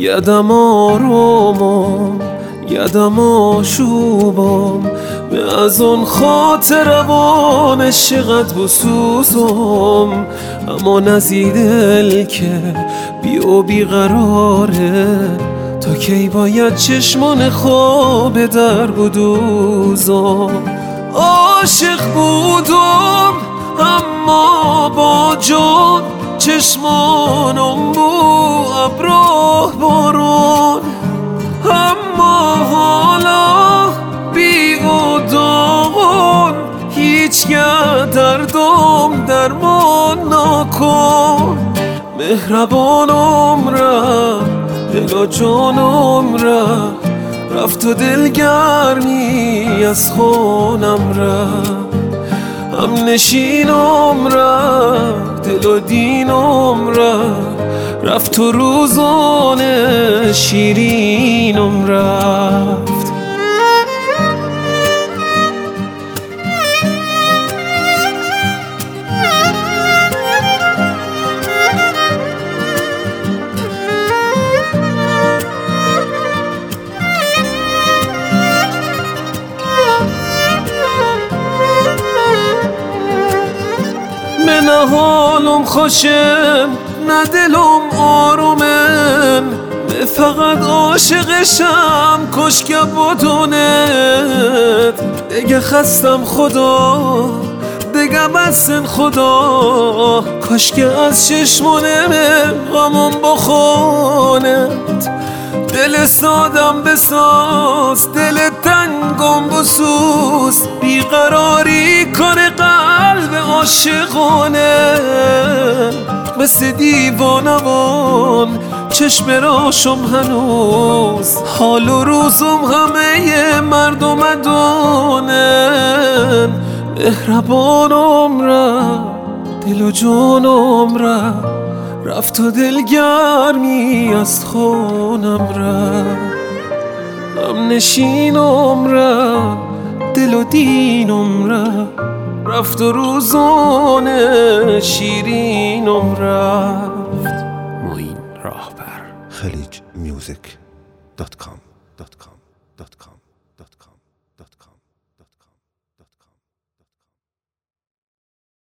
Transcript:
یدم آرومم یدم آشوبم به از اون خاطر روان عشقت بسوزم، اما نزی دل که بی و بی قراره، تا کی باید چشمان خواب در بدوزم. عاشق بودم اما با جان، چشمانم بو ابراه بارون، اما حالا بی و داغون، هیچ که دردم درمان نکن. مهربانم رفت دل و جانم رفت و دلگرمی از خونم رفت، هم نشینم رفت دل و دینم رفت و روزان شیرینم رفت. نه حالم خوشم نه دلم آرومم، نه فقط عاشقشم کشک بدونت. دیگه خستم خدا دیگه بسن خدا، کاش که از چشمانم غمم بخونت. دل سادم بساز دل تنگم بسوز، بیقراری کنه قلب عاشقانه. مثل دیوانوان چشم راشم هنوز، حال و روزم همه مردم دونن. مهربانم رفت دل و جانم رفت و دلگرمی از خونم رفت، هم نشینم رفت دل و دینم رفت و روزان شیرینم رفت. معین راهبر. khalichmusic.com